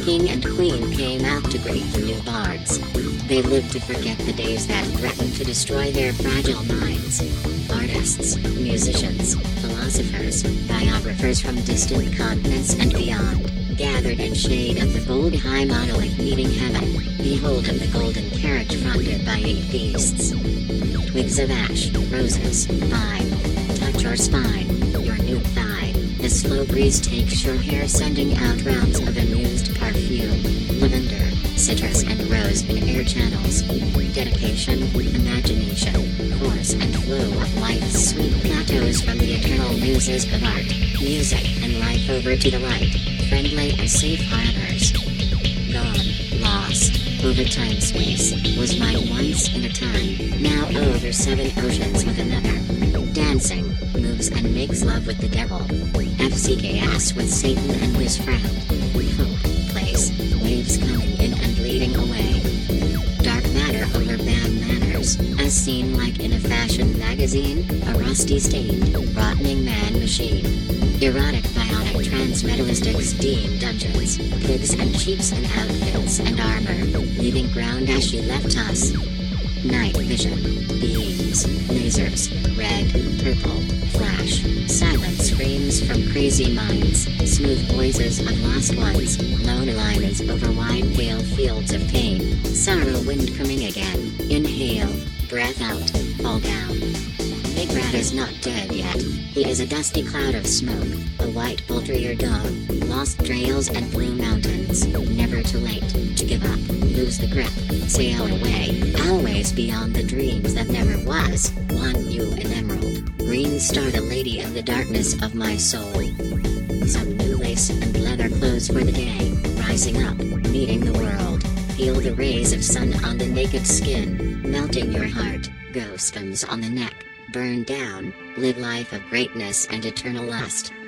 king and queen came out to greet the new bards. They lived to forget the days that threatened to destroy their fragile minds. Artists, musicians, philosophers, biographers from distant continents and beyond, gathered in shade of the bold high monolith meeting heaven, beholding the golden carriage fronted by 8 beasts. Twigs of ash, roses, vine, touch or spine, your new thigh. The slow breeze takes your hair, sending out rounds of amused perfume, lavender, citrus and rose in air channels. Dedication, imagination, force and flow of life's sweet plateaus from the eternal muses of art, music and life over to the light, friendly and safe harbors. Gone, lost, over time-space, was mine once in a time, now over 7 oceans with another. Dancing, moves and makes love with the devil. FCKS with Satan and his friend. Hope, place, waves coming in and leading away. Dark matter over bad manners, as seen like in a fashion magazine, a rusty stained, rottening man machine. Erotic biotic transmetalistics deemed dungeons, pigs and sheeps and outfits and armor, leaving ground as she left us. Night vision, beams, lasers, red, purple, flash, silent screams from crazy minds, smooth voices of lost ones, lone alignments over wide pale fields of pain, sorrow wind coming again, inhale, breath out, fall down. Big Rat is not dead yet, he is a dusty cloud of smoke, a white poultry or dog, lost trails and blue mountains, never too late, to give up, lose the grip, sail away, always beyond the dreams that never was, one you an emerald, green star the lady in the darkness of my soul. Some new lace and leather clothes for the day, rising up, meeting the world, feel the rays of sun on the naked skin, melting your heart, ghost on the neck. Burn down, live life of greatness and eternal lust.